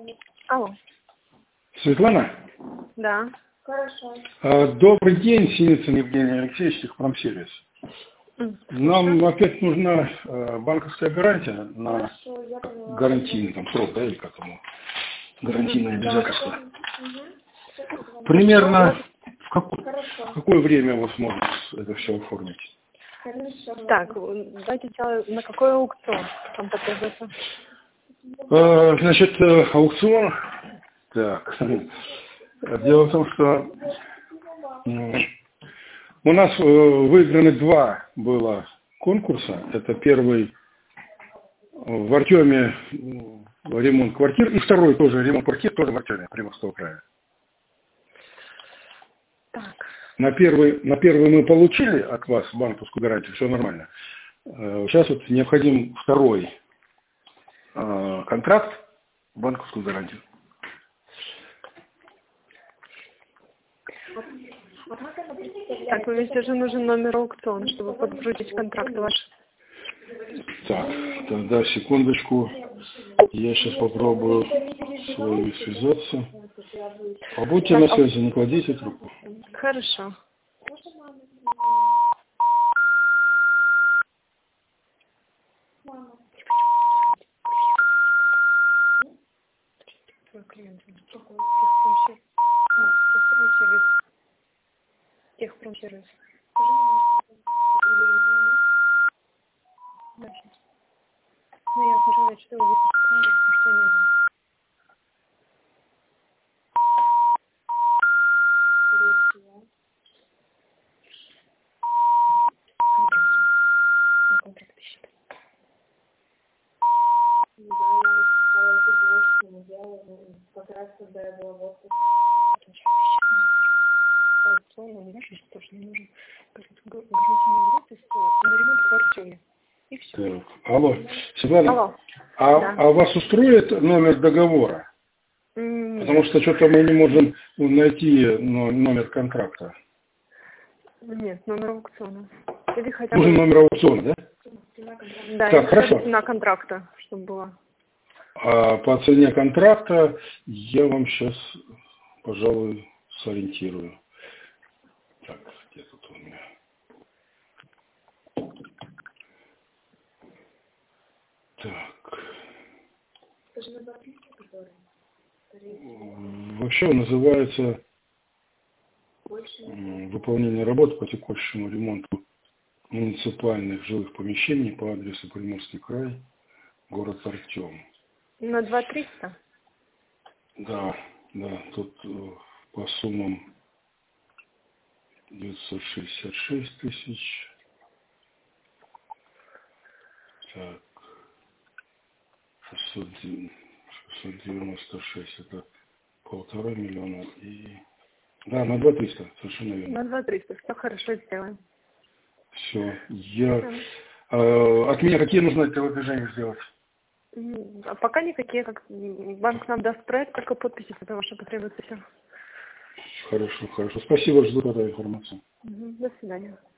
Алло. Светлана? Да. Хорошо. Добрый день, Синицын Евгений Алексеевич, Техпромсервис. Нам опять нужна банковская гарантия на гарантийный срок, да, или как ему, гарантийное обязательство. Примерно в какое время вы сможете это все оформить? Хорошо. Так, давайте сначала, на какой аукцион вам потребуется? Значит, аукцион. Так. Дело в том, что у нас выиграны два было конкурса. Это первый в Артеме ремонт квартир, и второй тоже ремонт квартир, тоже в Артеме, Приморского края. Так. На первый мы получили от вас банковскую гарантию, все нормально. Сейчас вот необходим второй контракт, банковскую гарантию. Так, мне все же нужен номер аукциона, чтобы подгрузить контракт ваш. Так, тогда секундочку. Я сейчас попробую с вами связаться. Побудьте на связи, не кладите трубку. Хорошо. Техпромсервис. Да, сейчас. Ну, я пожалуй, что вы выпускали, потому что не было. Контракт ищет. Ну да, я написала эту девушку, но делала как раз, когда я была в отпуске. Аукцион, он ваш тоже не нужен. Гарантийное обязательство на ремонт в Артеме. И все. Так, алло, Светлана, Алло. А вас устроит номер договора? Потому что что-то мы не можем найти номер контракта. Нет, номер аукциона. Или хотя Нужен бы... номер аукциона, да? Да, так, хорошо. Цена контракта, чтобы была. А по цене контракта я вам сейчас, пожалуй, сориентирую. Так, где тут у меня? Так. Вообще он называется «Выполнение работ по текущему ремонту муниципальных жилых помещений по адресу Приморский край, город Артем». На 2300? Да, тут по суммам 966 тысяч. Так, 696 это 1,5 миллиона. И... Да, на 2300, совершенно верно. На 2300, все хорошо, сделаем. Все. От меня какие нужно телодвижения сделать? А пока никакие, как банк нам даст проект, только подписи, потому что потребуется все. Хорошо. Спасибо, жду эту информацию. До свидания.